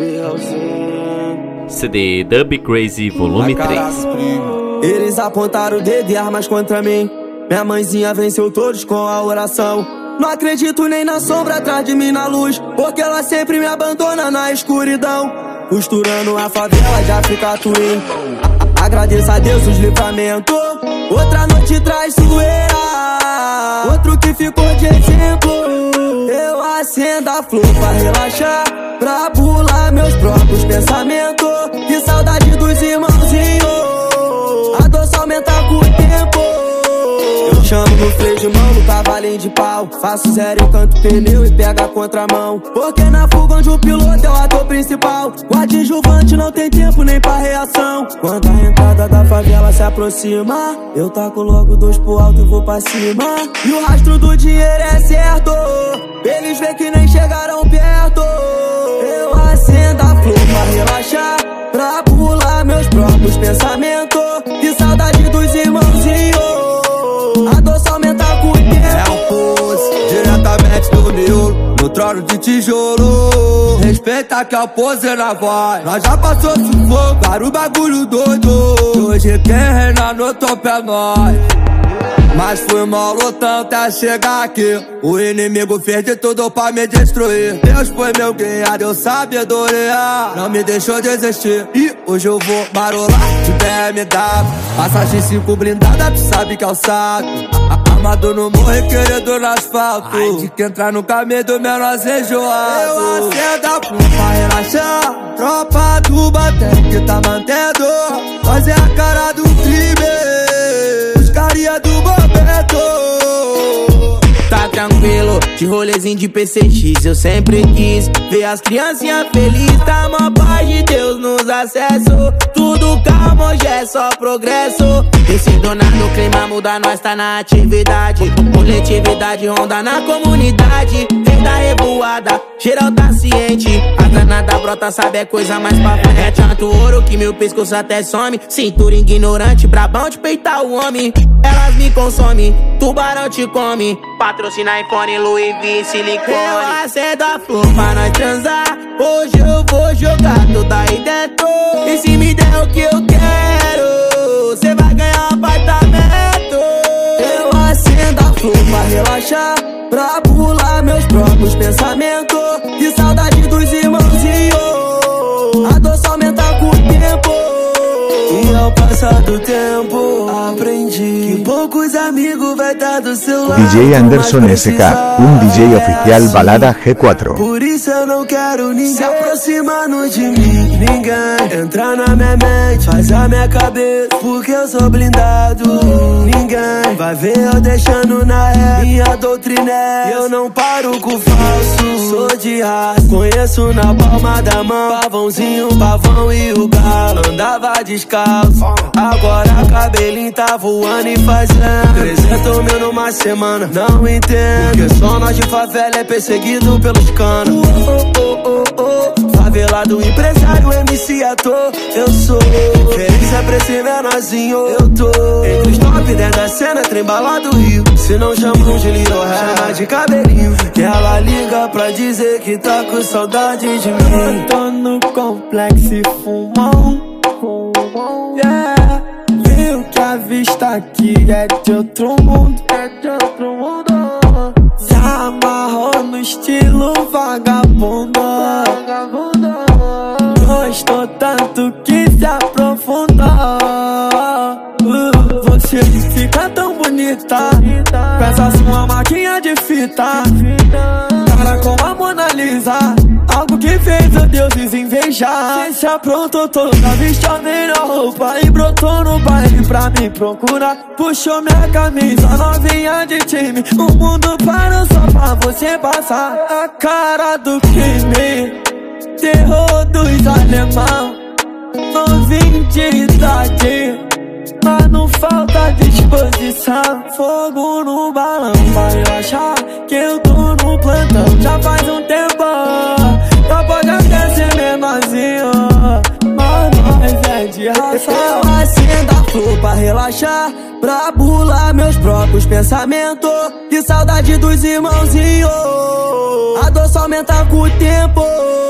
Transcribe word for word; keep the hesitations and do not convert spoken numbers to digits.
C D Dub Crazy Volume três. Eles apontaram o dedo e armas contra mim. Minha mãezinha venceu todos com a oração. Não acredito nem na sombra atrás de mim na luz, porque ela sempre me abandona na escuridão. Costurando a favela de África Twin. Agradeço a Deus os livramentos. Outra noite traiçoeira, outro que ficou de exemplo. Eu acendo a flor pra relaxar, pra bular meus próprios pensamentos. Que saudade dos irmãozinhos, a dor só aumenta com o tempo. Eu chamo no freio de mão, no cavalinho de pau. Faço zero, eu canto pneu e pega a contramão. Porque na fuga onde o piloto é o ator principal, o adjuvante não tem tempo nem pra reação. Quando a entrada da favela se aproxima, eu taco logo dois pro alto e vou pra cima. E o rastro do dinheiro é certo, eles veem que nem chegaram perto. Eu acendo a flor pra relaxar, pra pular meus próprios pensamentos. Que saudade dos irmãozinhos, a dor só aumenta com o tempo. É um pose, diretamente do miolo, no trono de tijolo. Respeita que é o pose na voz, nós já passou sufoco, para o bagulho doido. Hoje quem reina no topo é nós. Mas fui mal lutando até chegar aqui. O inimigo fez de tudo pra me destruir. Deus foi meu guia, deu sabedoria, não me deixou desistir. E hoje eu vou marolar de B M W, passagem cinco blindada, tu sabe que é o saco. Armado no morro e querido no asfalto. Ai, de que entrar no caminho do menor enjoado. Eu acendo a flor pra relaxar, tropa do bater que tá mantendo. Nós é a cara do crime, os carinha do momento. Tá tranquilo, de rolezinho de P C X eu sempre quis ver as criancinhas felizes. Tá mó paz de Deus nos acessos, tudo calmo, hoje é só progresso. Esse donado clima muda, nós tá na atividade. Coletividade ronda na comunidade. Vem da revoada, geral tá ciente. A danada brota, sabe, é coisa mais pra frente. É tanto ouro que meu pescoço até some. Cintura ignorante, brabão de peitar o homem. Elas me consomem, tubarão te come. Patrocina iPhone, Louis V, silicone. Eu acendo a flor pra nós transar. Hoje eu vou jogar tudo aí dentro. E se me der o que eu quero, cê vai ganhar um apartamento. Eu acendo a flor pra relaxar, pra pular meus próprios pensamentos. Que saudade dos irmãozinhos, a dor só aumenta com o tempo. E ao passar do tempo, aprendi que poucos amigos vai estar do seu lado. D J Anderson S K, um D J oficial balada G quatro. Por isso eu não quero ninguém se aproximando de mim. Ninguém entrar na minha mente, faz a minha cabeça, porque eu sou blindado. Ninguém vai ver eu deixando na ré, minha doutrina é, eu não paro com falso. Sou de raça, conheço na palma da mão. Pavãozinho, pavão e o galo andava descalço. Agora cabelinho tá voando e fazendo trezentos mil numa semana. Não entendo, porque só nós de favela é perseguido pelos canos. Oh, oh, oh, oh. Favelado, empresário, M C, ator. Eu sou feliz é pra esse menorzinho. Eu tô entre os top dez da cena, trem balado Rio. Se não chama de Little Hair, chama de cabelinho. Que ela liga pra dizer que tá com saudade de mim. Eu tô no complexo e fumão. Yeah, viu que a vista aqui é de outro mundo, é de outro mundo. Se amarrou no estilo vagabundo, vagabundo. Gostou tanto que se aprofundou. uh, Você fica tão bonita, peça sua maquinha de fita, cara como a Mona Lisa, algo que fez os deuses invejar. Cê se aprontou toda, vestiu a melhor roupa e brotou no baile pra me procurar. Puxou minha camisa, novinha de time, o mundo parou só pra você passar. A cara do crime, terror dos alemão, novinho de idade, mas não falta disposição. Fogo no balão, vai relaxar que eu tô no plantão já faz um tempo. Não pode até ser menorzinho, mas nós é de raça. Eu acendo a flor pra relaxar, pra bular meus próprios pensamentos. Que saudade dos irmãozinhos, a dor só aumenta com o tempo.